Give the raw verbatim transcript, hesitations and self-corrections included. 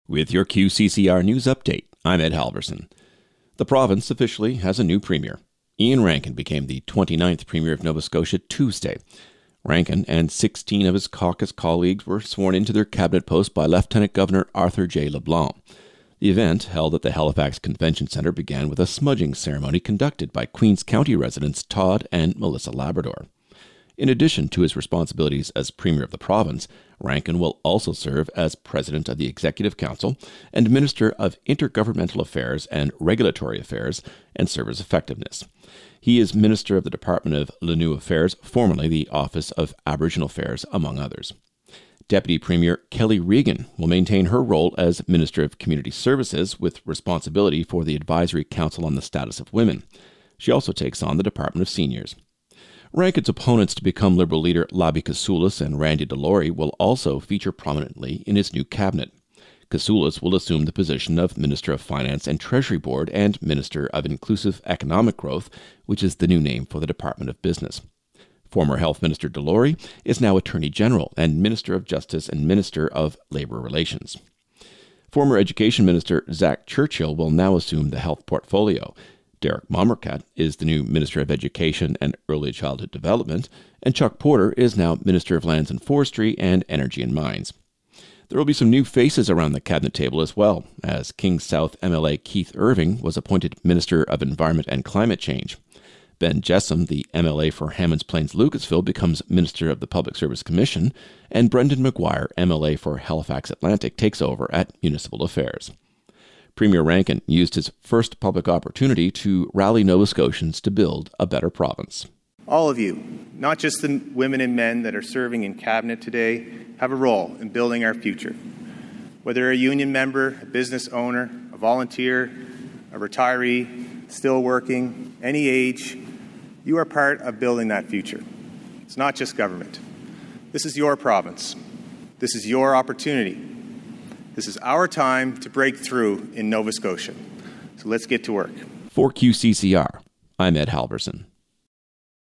With your Q C C R News Update, I'm Ed Halverson. The province officially has a new premier. Ian Rankin became the twenty-ninth Premier of Nova Scotia Tuesday. Rankin and sixteen of his caucus colleagues were sworn into their cabinet posts by Lieutenant Governor Arthur J. LeBlanc. The event, held at the Halifax Convention Centre, began with a smudging ceremony conducted by Queens County residents Todd and Melissa Labrador. In addition to his responsibilities as Premier of the province, Rankin will also serve as President of the Executive Council and Minister of Intergovernmental Affairs and Regulatory Affairs and Service Effectiveness. He is Minister of the Department of Lanoo Affairs, formerly the Office of Aboriginal Affairs, among others. Deputy Premier Kelly Regan will maintain her role as Minister of Community Services with responsibility for the Advisory Council on the Status of Women. She also takes on the Department of Seniors. Rankin's opponents to become Liberal leader Labi Kasullis and Randy DeLaurie will also feature prominently in his new cabinet. Kasullis will assume the position of Minister of Finance and Treasury Board and Minister of Inclusive Economic Growth, which is the new name for the Department of Business. Former Health Minister DeLaurie is now Attorney General and Minister of Justice and Minister of Labour Relations. Former Education Minister Zach Churchill will now assume the health portfolio. Derek Mommerkat is the new Minister of Education and Early Childhood Development, and Chuck Porter is now Minister of Lands and Forestry and Energy and Mines. There will be some new faces around the cabinet table as well, as Kings South M L A Keith Irving was appointed Minister of Environment and Climate Change. Ben Jessam, the M L A for Hammonds Plains Lucasville, becomes Minister of the Public Service Commission, and Brendan McGuire, M L A for Halifax Atlantic, takes over at Municipal Affairs. Premier Rankin used his first public opportunity to rally Nova Scotians to build a better province. All of you, not just the women and men that are serving in cabinet today, have a role in building our future. Whether you're a union member, a business owner, a volunteer, a retiree, still working, any age, you are part of building that future. It's not just government. This is your province. This is your opportunity. This is our time to break through in Nova Scotia. So let's get to work. For Q C C R, I'm Ed Halverson.